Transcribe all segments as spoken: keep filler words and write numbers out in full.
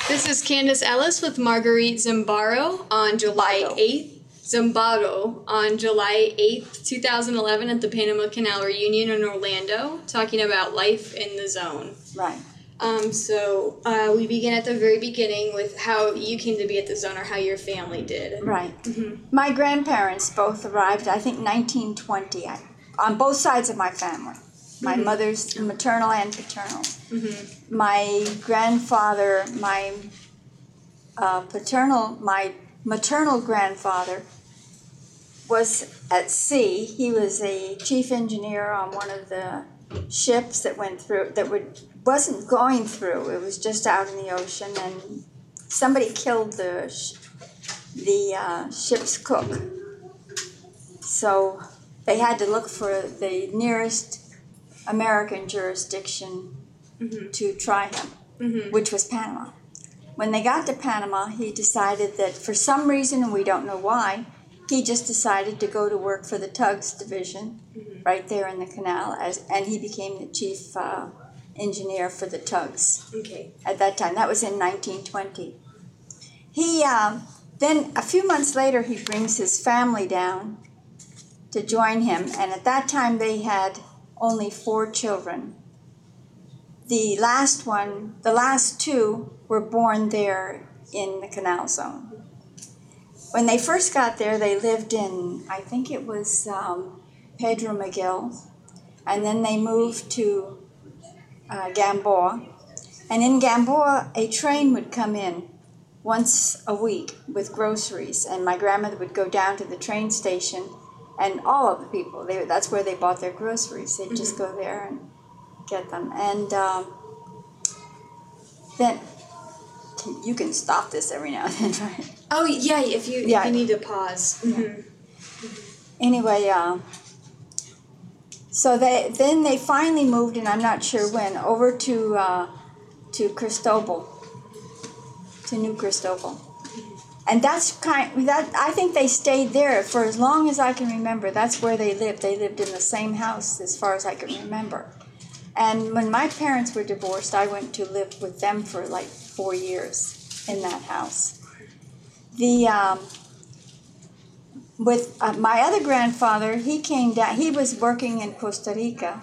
This is Candace Ellis with Marguerite Zambaro on July eighth. Zambaro on July eighth, two thousand eleven at the Panama Canal Reunion in Orlando, talking about life in the zone. Right. Um, so uh, we begin at the very beginning with how you came to be at the zone or how your family did. Right. Mm-hmm. My grandparents both arrived, I think, nineteen twenty, on both sides of my family. My mm-hmm. mother's maternal and paternal. Mm-hmm. My grandfather, my uh, paternal, my maternal grandfather was at sea. He was a chief engineer on one of the ships that went through, that would, wasn't going through, it was just out in the ocean, and somebody killed the, sh- the uh, ship's cook. So they had to look for the nearest American jurisdiction mm-hmm. to try him, mm-hmm. which was Panama. When they got to Panama, he decided that for some reason, and we don't know why, he just decided to go to work for the tugs division mm-hmm. right there in the canal, as, and he became the chief uh, engineer for the tugs. Okay. At that time. That was in nineteen twenty. He, uh, then a few months later, he brings his family down to join him, and at that time they had only four children. The last one, the last two were born there in the canal zone. When they first got there, they lived in, I think it was um, Pedro Miguel, and then they moved to uh, Gamboa. And in Gamboa, a train would come in once a week with groceries, and my grandmother would go down to the train station, and all of the people, they, that's where they bought their groceries. They'd mm-hmm. just go there and get them. And um, then, you can stop this every now and then, right? Oh, yeah, if you, yeah. if you need to pause. Mm-hmm. Mm-hmm. Anyway, uh, so they then they finally moved, and I'm not sure when, over to uh, to Cristobal, to New Cristobal. And that's kind that I think they stayed there for as long as I can remember. That's where they lived. They lived in the same house as far as I can remember. And when my parents were divorced, I went to live with them for like four years in that house. The um, with uh, my other grandfather, he came down. He was working in Costa Rica,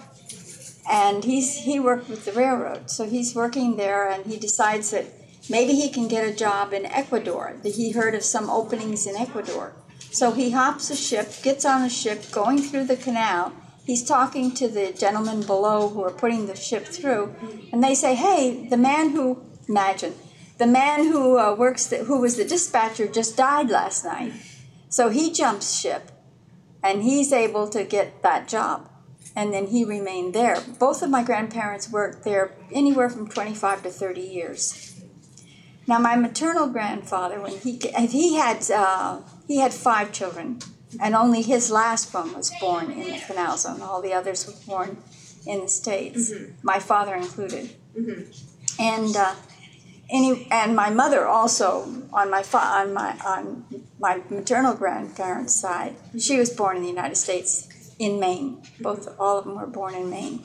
and he's he worked with the railroad. So he's working there, and he decides that maybe he can get a job in Ecuador. He heard of some openings in Ecuador. So he hops a ship, gets on a ship, going through the canal. He's talking to the gentlemen below who are putting the ship through, and they say, hey, the man who, imagine, the man who uh, works, the, who was the dispatcher just died last night. So he jumps ship, and he's able to get that job. And then he remained there. Both of my grandparents worked there anywhere from twenty-five to thirty years. Now, my maternal grandfather, when he he had uh, he had five children, and only his last one was born in the canal zone. All the others were born in the States, mm-hmm. my father included. Mm-hmm. And uh, any and my mother also on my fa- on my on my maternal grandparents' side, she was born in the United States in Maine. Both all of them were born in Maine,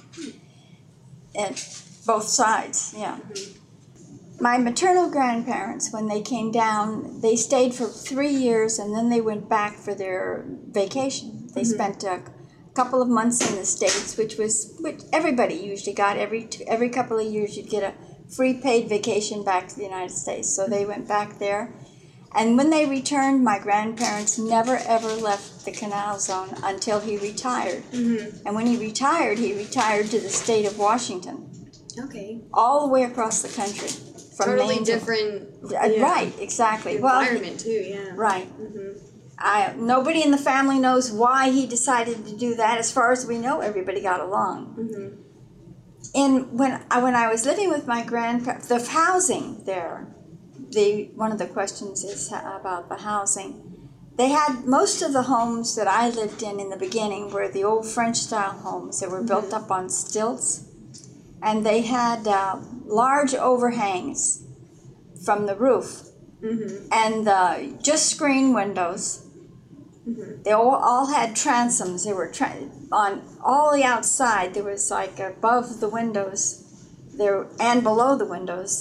and both sides, yeah. Mm-hmm. My maternal grandparents, when they came down, they stayed for three years, and then they went back for their vacation. They mm-hmm. spent a couple of months in the States, which was which everybody usually got. Every two, every couple of years, you'd get a free paid vacation back to the United States. So they went back there. And when they returned, my grandparents never, ever left the canal zone until he retired. Mm-hmm. And when he retired, he retired to the state of Washington. Okay. All the way across the country. From totally Maine different. To, yeah. Right, exactly. Environment well, too, yeah. Right. Mm-hmm. I, nobody in the family knows why he decided to do that. As far as we know, everybody got along. Mm-hmm. And when I, when I was living with my grandparents, the housing there, the one of the questions is about the housing. They had most of the homes that I lived in in the beginning were the old French-style homes that were mm-hmm. built up on stilts. And they had uh, large overhangs from the roof, mm-hmm. and uh, just screen windows. Mm-hmm. They all, all had transoms. They were tra- on all the outside. There was like above the windows, there and below the windows.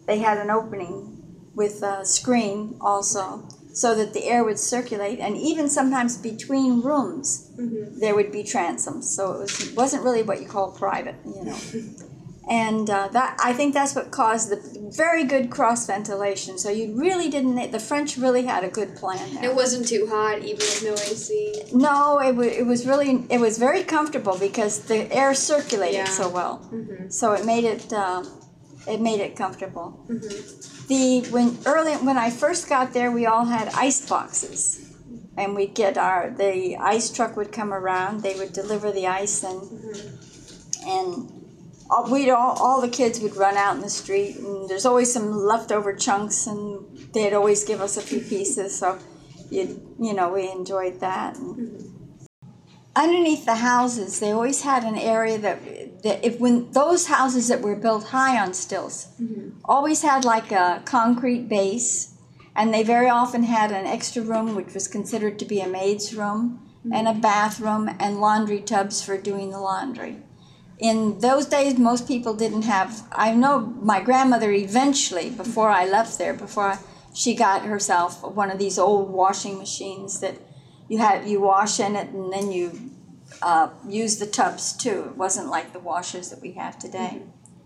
they had an opening with a screen also, so that the air would circulate, and even sometimes between rooms Mm-hmm. there would be transoms. So it was wasn't really what you call private, you know. And uh, that I think that's what caused the very good cross ventilation. So you really didn't. The French really had a good plan there. It wasn't too hot, even with no A C. No, it was it was really it was very comfortable because the air circulated Yeah. so well. Mm-hmm. So it made it uh, it made it comfortable. Mm-hmm. The when early when I first got there, we all had ice boxes, and we'd get our the ice truck would come around. They would deliver the ice, and Mm-hmm. and all, we'd all all the kids would run out in the street, and there's always some leftover chunks, and they'd always give us a few pieces. So you you know we enjoyed that. And Mm-hmm. underneath the houses, they always had an area that that if when those houses that were built high on stilts Mm-hmm. always had like a concrete base, and they very often had an extra room which was considered to be a maid's room, Mm-hmm. and a bathroom and laundry tubs for doing the laundry. In those days, most people didn't have. I know my grandmother eventually, before I left there, before I, she got herself one of these old washing machines that you had you wash in it and then you uh, use the tubs too. It wasn't like the washers that we have today.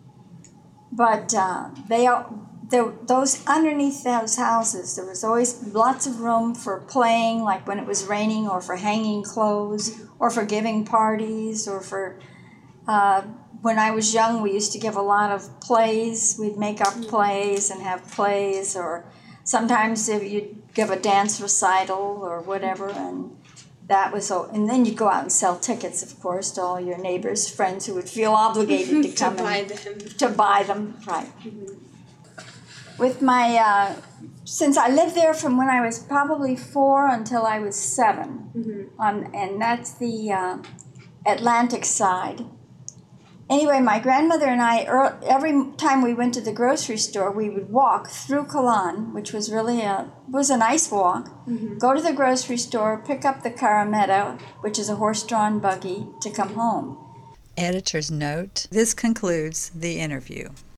But uh, they are there, those underneath those houses. There was always lots of room for playing, like when it was raining, or for hanging clothes, or for giving parties, or for. Uh, when I was young, we used to give a lot of plays. We'd make up plays and have plays, or sometimes if you'd give a dance recital or whatever, and that was so. And then you'd go out and sell tickets, of course, to all your neighbors, friends who would feel obligated to To come buy and them. to buy them, right? With my, uh, since I lived there from when I was probably four until I was seven, Mm-hmm. um, and that's the uh, Atlantic side. Anyway, my grandmother and I, er, every time we went to the grocery store, we would walk through Calan, which was really a was a nice walk. Mm-hmm. Go to the grocery store, pick up the Carametta, which is a horse-drawn buggy, to come home. Editor's note: this concludes the interview.